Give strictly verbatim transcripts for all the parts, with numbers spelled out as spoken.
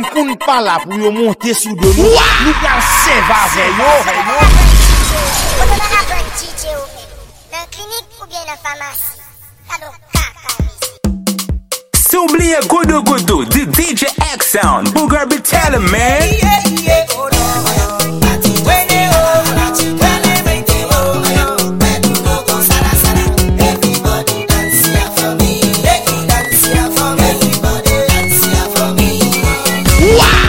Goten koun pa la pou yo monte sou de nou. Nou pral sevave yo. Kote nan apren D J ou men, nan klinik ou bien nan pharmacie. Kado kaka. S'oubliye Godo Godo, the D J X Sound. Booger be tellin', man. Yeah, yeah, oh no, oh no. When they oh, when they make they oh, oh, but you no go sala sala. Everybody dance here for me. They dance here for me. Everybody dance here for me. Wow.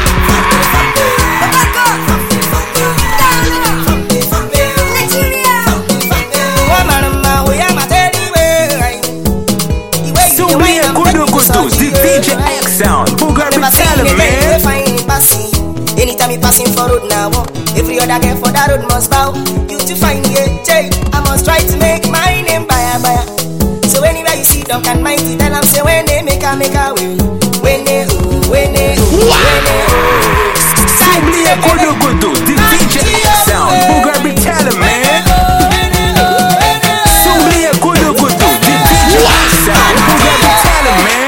S'oubliye Godo Godo, the D J X Sound. Booger be tellin', man. Anytime you passing for road now, every other girl for that road must bow. You to find me a J, I must try to make my name buyer buyer. So anywhere you see Duncan Mighty, tell them say when they make a make a way. When they oh, when they oh, when they oh. S'oubliye Godo Godo, the D J X Sound. Booger be tellin', man. S'oubliye Godo Godo, the D J X Sound. Booger be tellin', man.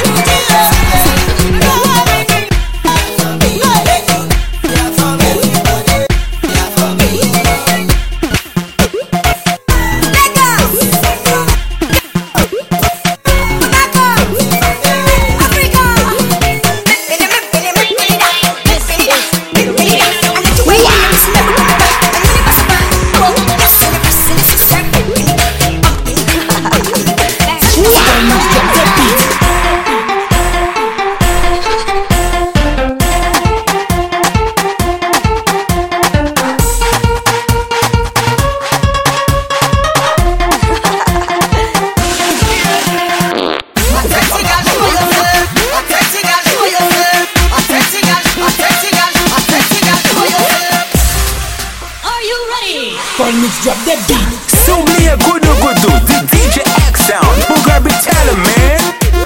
S'oubliye Godo Godo, the D J X Sound. Booger be tellin', man.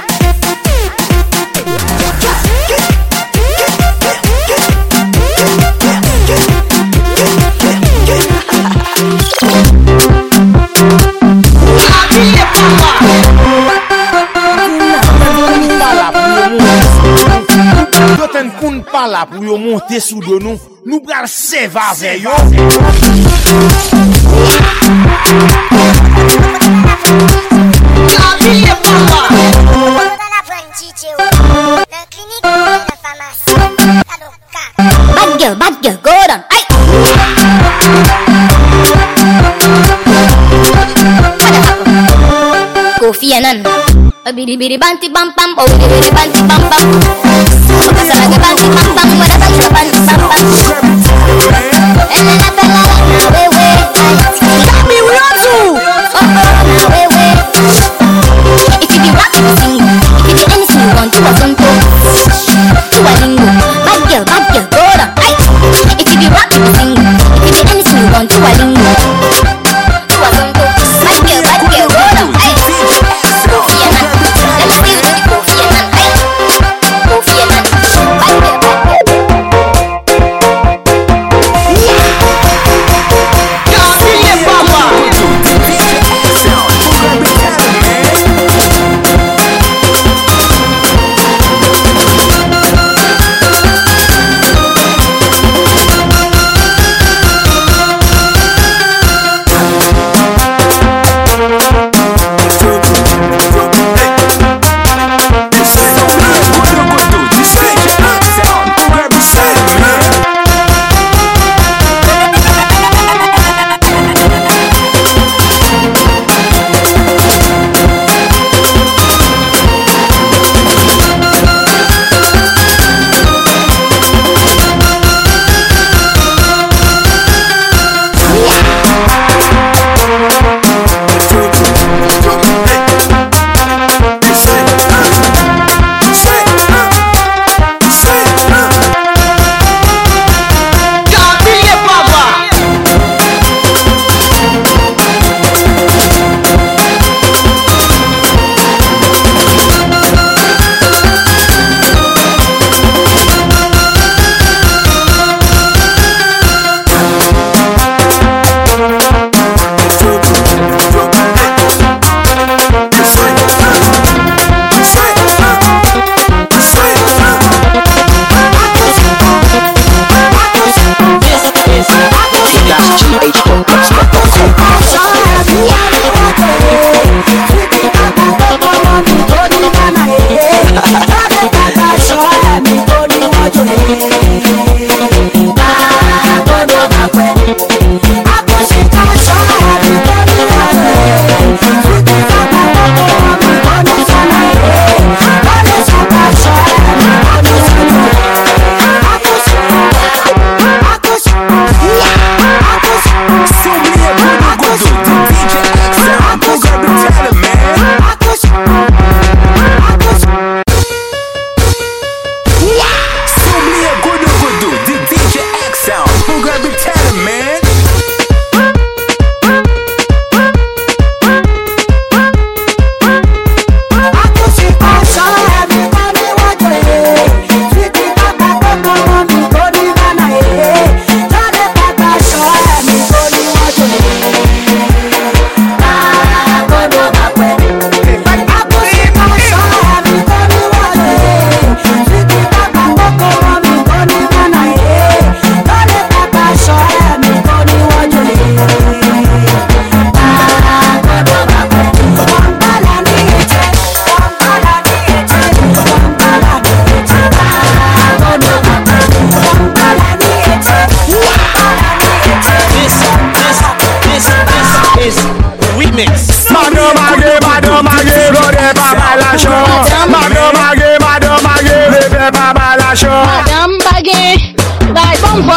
Goten koun pa la pou yo monte sou de nou. Nou pral sevave yo. Bad girl, bad girl, go down. Ay. Kofi Annan. Bidi bidi banti bam bam, oh bidi bidi banti bam bam. Pasa lagi banti bam bam, muda banti banti bam bam. Elena pela na wewe, Dami Urozu. Oh oh na wewe. If you be rapping, sing. If you be anything you want, do a zonto, do a lingo. Bad girl, bad girl, go down. Ay. If you be rapping, sing. If you be anything you want, do a lingo, do a zonto. Bad girl, bad girl, go down. Ay. Kofi Annan. Let me see you do the Kofi Annan. Ay. Kofi Annan. Bad girl, bad girl.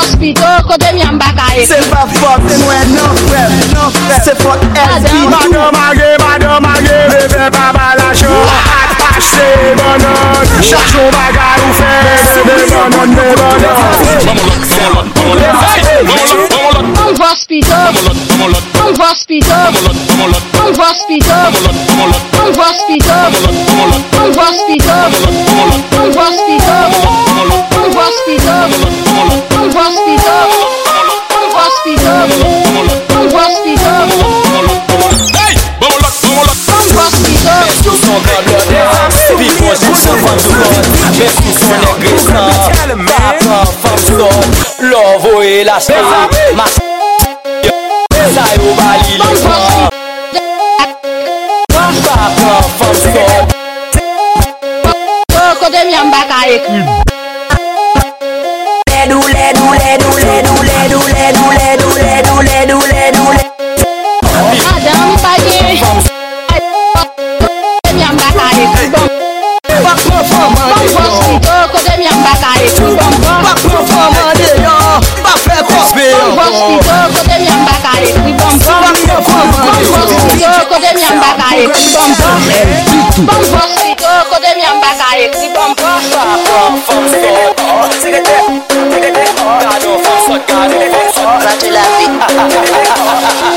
hospital, côté mi ambaka. C'est pas fort, c'est moi, non frère, non frère. C'est fort, S B. Madame Magé, Madame Magé, bébé papa la chou. Attaché, bonhomme, cherchons bagarre ou fait. Bébé bonhomme, bébé bonhomme. Come hospital, come hospital, come hospital, come hospital, come hospital, come hospital, come hospital, come hospital, come hospital, come hospital. Hey, bubble up, bubble up. Come hospital. Tous sont dans le people, je suis fan de mode. J'ai tous son église, papa, femme, son, l'envoi et la star. Ma ça y est au Bali, les gens. Papa, femme, son. Côté mi ambaka écrit. Ledu, ledu, ledu, ledu, ledu, ledu, ledu, ledu, ledu, ledu, ledu. Madame Bagé. Côté mi ambaka écrit. Come hospital, côté mi ambaka écrit. Pas conforme d'ailleurs, pas faire cosper. Come hospital, côté mi ambaka écrit. Come hospital, côté mi ambaka écrit. Come hospital, côté mi ambaka écrit. Papa, femme, son. Gardons, femme, son, gardons, femme, son. Raté la vie.